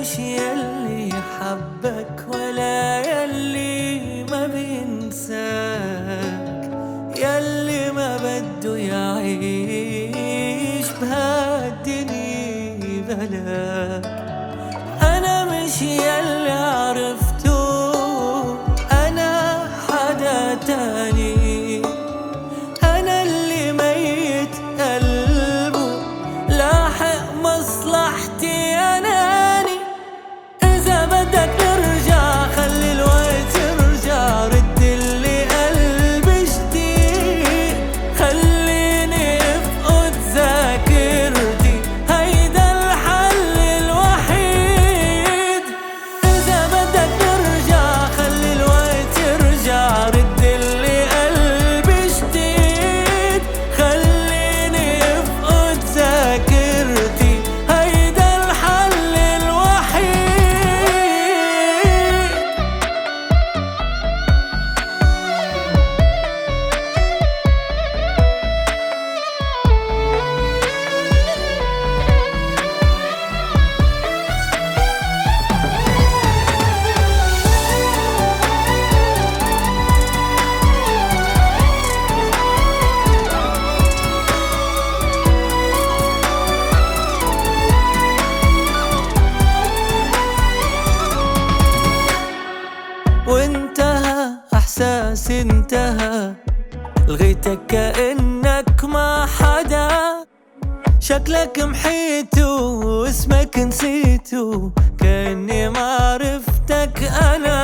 مش يلي حبك ولا يلي ما بينساك، يلي ما بده يعيش بهالدنيا بلاك. أنا مش يلي عرفته، أنا حدا تاني، أنا اللي ميت قلبه لاحق مصلحتي أناني. إذا بدك نرجع خلي الوقت يرجع، ردلي قلبي جديد، خليني افقد ذاكرتي، هيدا الحل الوحيد. إذا بدك نرجع خلي الوقت يرجع، ردلي قلبي جديد، خليني افقد ذاكرتي، هيدا الحل الوحيد. وانتهى احساسي انتهى، لغيتك كأنك ما حدا، شكلك محيته واسمك نسيته، كأني ما عرفتك أنا.